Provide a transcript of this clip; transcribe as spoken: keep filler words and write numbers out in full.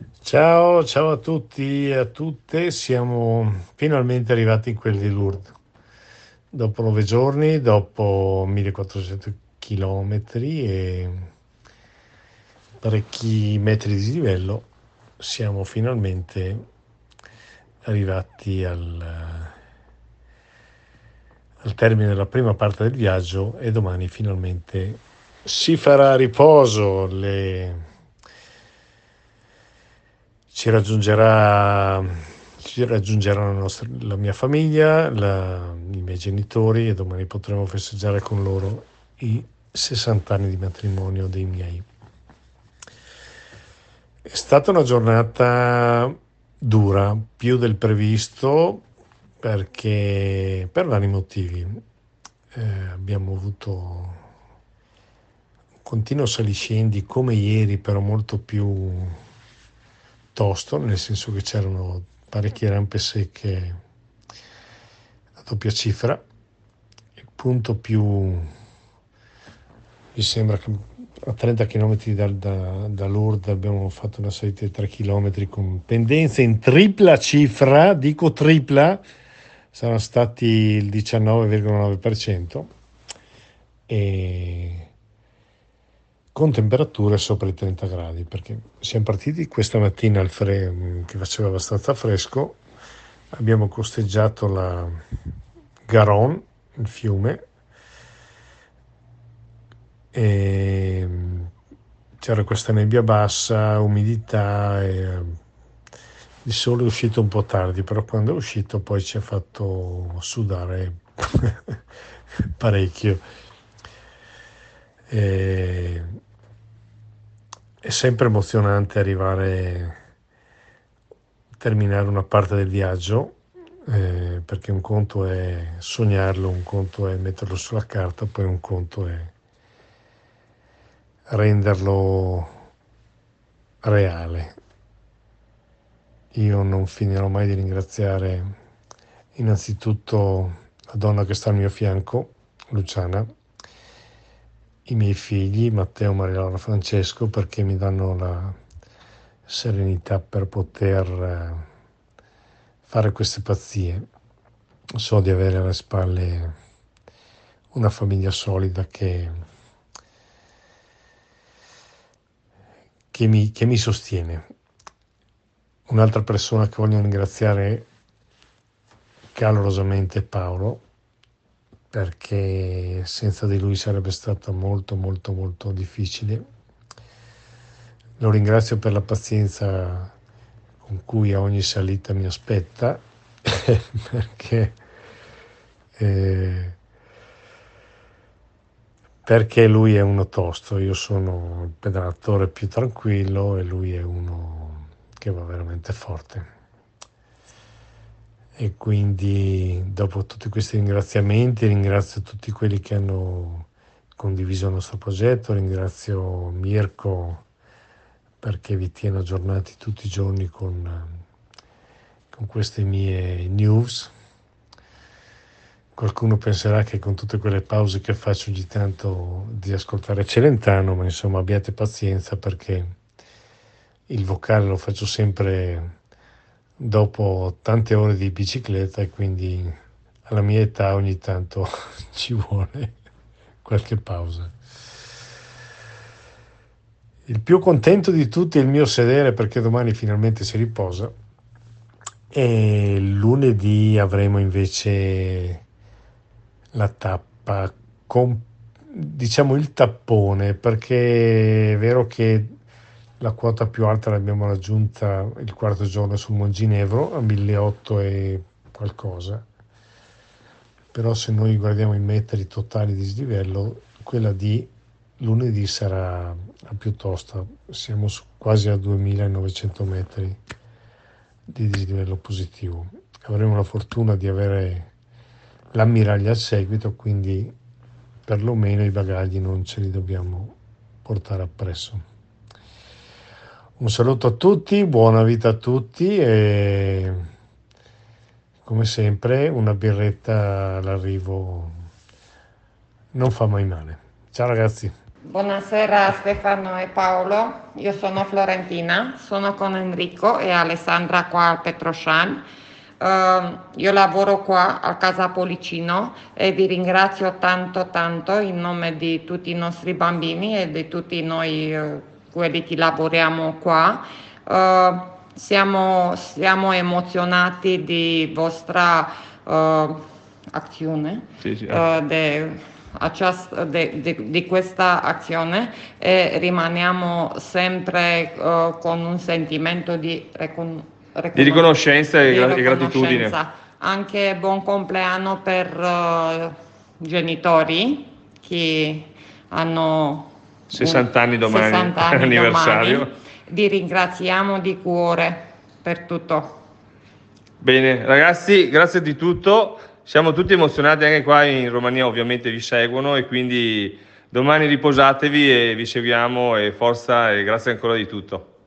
Ciao, ciao a tutti e a tutte, siamo finalmente arrivati in quel di Lourdes. Dopo nove giorni, dopo millequattrocento chilometri e parecchi metri di dislivello, siamo finalmente arrivati al, al termine della prima parte del viaggio e domani finalmente si farà riposo. Le ci raggiungerà, ci raggiungerà la, nostra, la mia famiglia, la, i miei genitori e domani potremo festeggiare con loro i sessanta anni di matrimonio dei miei. È stata una giornata dura, più del previsto, perché per vari motivi. Eh, abbiamo avuto un continuo saliscendi come ieri, però molto più tosto, nel senso che c'erano parecchie rampe secche a doppia cifra. Il punto più, mi sembra che a trenta chilometri da, da, da Lourdes abbiamo fatto una salita di tre chilometri con pendenze in tripla cifra, dico tripla, saranno stati il diciannove virgola nove per cento e con temperature sopra i trenta gradi, perché siamo partiti questa mattina al fre- che faceva abbastanza fresco, abbiamo costeggiato la Garonne, il fiume, e c'era questa nebbia bassa, umidità e il sole è uscito un po' tardi, però quando è uscito poi ci ha fatto sudare parecchio. E è sempre emozionante arrivare a terminare una parte del viaggio, eh, perché un conto è sognarlo, un conto è metterlo sulla carta, poi un conto è renderlo reale. Io non finirò mai di ringraziare innanzitutto la donna che sta al mio fianco, Luciana, i miei figli, Matteo, Maria Laura, Francesco, perché mi danno la serenità per poter eh, fare queste pazzie. So di avere alle spalle una famiglia solida che, che, mi, che mi sostiene. Un'altra persona che voglio ringraziare calorosamente è Paolo, perché senza di lui sarebbe stato molto molto molto difficile. Lo ringrazio per la pazienza con cui a ogni salita mi aspetta, perché, eh, perché lui è uno tosto, io sono il pedalatore più tranquillo e lui è uno che va veramente forte. E quindi dopo tutti questi ringraziamenti ringrazio tutti quelli che hanno condiviso il nostro progetto, ringrazio Mirko perché vi tiene aggiornati tutti i giorni con, con queste mie news. Qualcuno penserà che con tutte quelle pause che faccio ogni tanto di ascoltare Celentano, ma insomma abbiate pazienza perché il vocale lo faccio sempre dopo tante ore di bicicletta e quindi alla mia età ogni tanto ci vuole qualche pausa. Il più contento di tutti è il mio sedere perché domani finalmente si riposa e lunedì avremo invece la tappa con, diciamo, il tappone, perché è vero che la quota più alta l'abbiamo raggiunta il quarto giorno sul Monginevro a milleottocento e qualcosa, però se noi guardiamo i metri totali di slivello, quella di lunedì sarà la più tosta, siamo su quasi a duemilanovecento metri di dislivello positivo. Avremo la fortuna di avere l'ammiraglia al seguito, quindi perlomeno i bagagli non ce li dobbiamo portare appresso. Un saluto a tutti, buona vita a tutti e come sempre una birretta all'arrivo non fa mai male. Ciao ragazzi. Buonasera Stefano e Paolo, io sono Florentina, sono con Enrico e Alessandra qua al Petroscian. Eh, io lavoro qua a Casa Policino e vi ringrazio tanto tanto in nome di tutti i nostri bambini e di tutti noi eh, quelli che lavoriamo qua. Eh, siamo, siamo emozionati di vostra eh, azione, Sì, sì, ah. eh, de- aceast- de- de- di questa azione e rimaniamo sempre eh, con un sentimento di, recon- Di reconos- riconoscenza e, di gra- e gratitudine. riconoscenza. Anche buon compleanno per eh, genitori che hanno un sessanta anni domani, sessanta anni domani. anniversario. Vi ringraziamo di cuore per tutto. Bene, ragazzi, grazie di tutto. Siamo tutti emozionati, anche qua in Romania ovviamente vi seguono e quindi domani riposatevi e vi seguiamo e forza e grazie ancora di tutto.